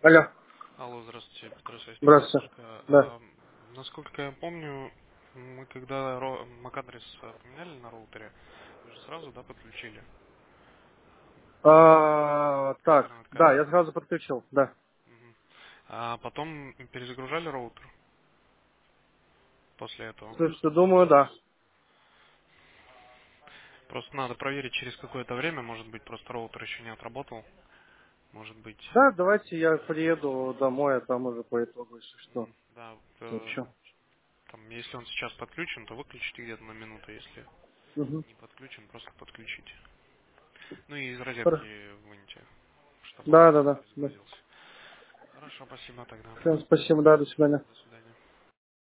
Алло, Алло, здравствуйте, Петр Связник, здравствуйте. Ястрка. Да. Насколько я помню, мы когда MAC-адрес поменяли на роутере, вы же сразу, да, подключили к Так, да, интернет-кабелю. я сразу подключил, да. Мгм. А потом перезагружали роутер после этого. Слушайте, думаю, да. Просто надо проверить через какое-то время, может быть, просто роутер еще не отработал, может быть. Да, давайте я приеду домой, а там уже по итогу, если что, Да, вот, сообщу. там, если он сейчас подключен, то выключите где-то на минуту, если Угу. не подключен, просто подключите. Ну и из розетки Хорошо. выньте, чтобы он Да, не да, да. Да. перезагрузился. Хорошо, спасибо тогда. Всем спасибо, да, до свидания. До свидания.